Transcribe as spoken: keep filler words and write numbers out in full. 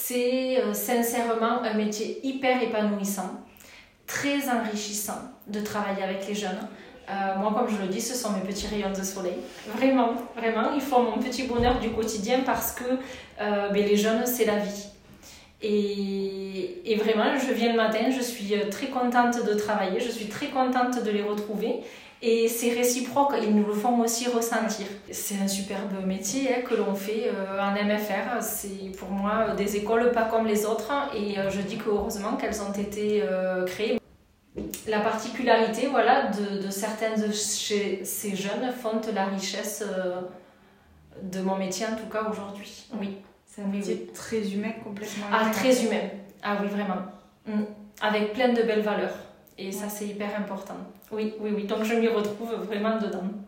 c'est euh, sincèrement un métier hyper épanouissant, très enrichissant de travailler avec les jeunes. Euh, moi, comme je le dis, ce sont mes petits rayons de soleil. Vraiment, vraiment, ils font mon petit bonheur du quotidien parce que euh, ben, les jeunes, c'est la vie. Et, et vraiment, je viens le matin, je suis très contente de travailler, je suis très contente de les retrouver. Et c'est réciproque, ils nous le font aussi ressentir. C'est un superbe métier hein, que l'on fait euh, en M F R. C'est pour moi des écoles pas comme les autres. Et euh, je dis que heureusement qu'elles ont été euh, créées. La particularité voilà, de, de certaines de chez ces jeunes font la richesse euh, de mon métier, en tout cas aujourd'hui. Oui. C'est un métier oui. très humain, complètement ah, humain. Très humain. Ah oui, vraiment. Mm. Avec plein de belles valeurs. Et ouais. ça, c'est hyper important. Oui, oui, oui. Donc, je m'y retrouve vraiment dedans.